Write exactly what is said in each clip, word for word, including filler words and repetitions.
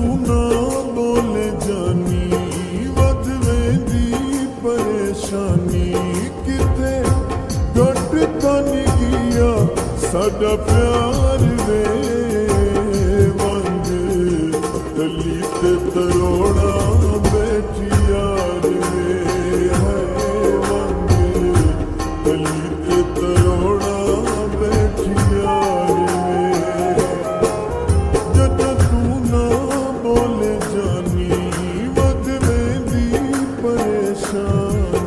ना बोले जानी वध वेंदी परेशानी किते घट तन गया साडा प्यार वे वंज गली ते तरोड़ा बैठी यार वे है वंज गली ते तरोड़ा बैठी यार वे जद तू ना बोले जानी वध वेंदी परेशानी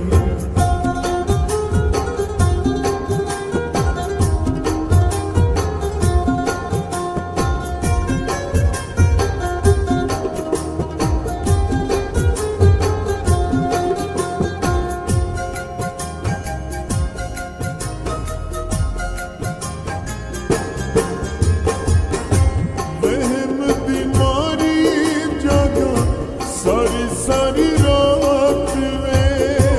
सारी सारी रात में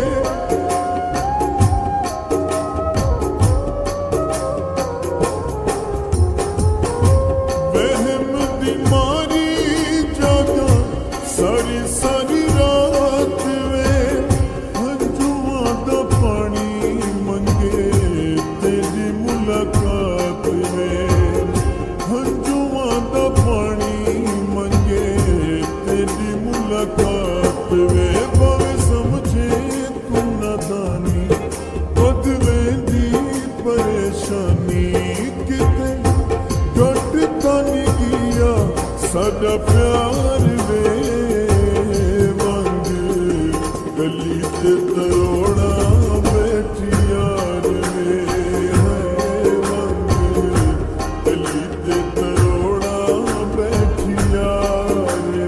वहम बीमारी जागा सारी सारी रात में हंजुआ दा पानी मंगे तेरी मुलाकात में हंजुआ दा पानी मंगे तेरी मुलाकात वे भावे समझे तू नादानी वध वेंदी परेशानी किते घट तन गया साडा प्यार वे वंज गली ते तरोड़ा बैठी यार वे है वंज गली ते तरोड़ा बैठी यार वे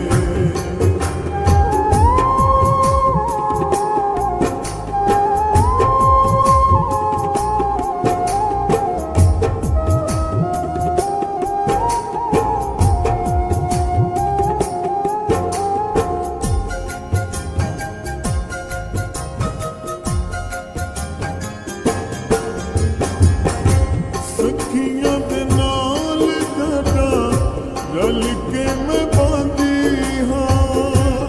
सखियां दे नाल गड़ा रल के मैं बांधी हाँ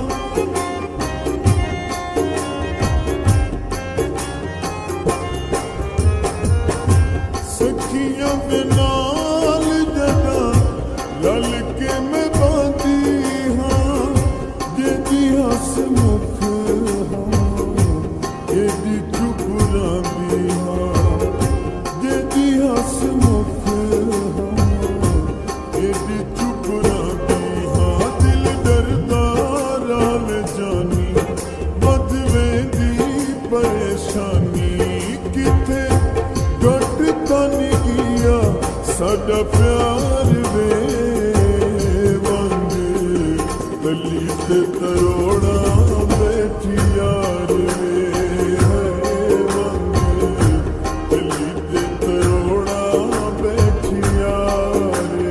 सखियां दे नाल गड़ा रल के मैं बांधी हाँ जेदी हसमुख हाँ जेदी चुप रही हाँ जेदी हसमुख हाँ जेदी चुप रही हाँ दिल डरदा राल जानी वध वेंदी परेशानी किथे घट तन गया साडा प्यार वे वंज गली ते तरोड़ा बैठी यार वे है वंज गली ते तरोड़ा बैठी यार वे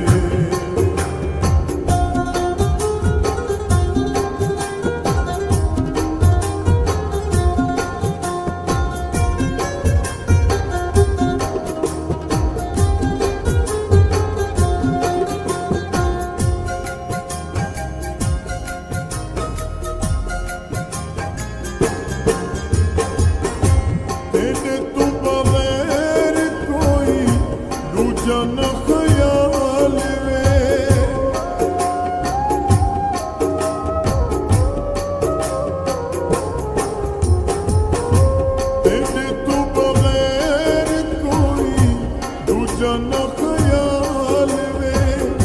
तेरे तू बगैर कोई दूजा न ख्याल वे तेरे तू बगैर कोई दूजा न ख्याल वे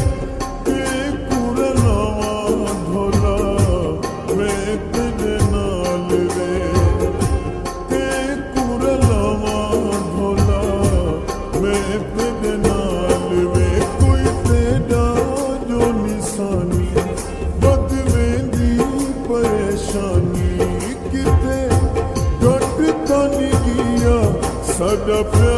कुरलावा धोला मैं तेरे नाल वे कुरलावा धोला मैं तेरे नाल वे कोई तेरा जो निशानी वध वेंदी परेशानी किते घट तन गया साडा प्यार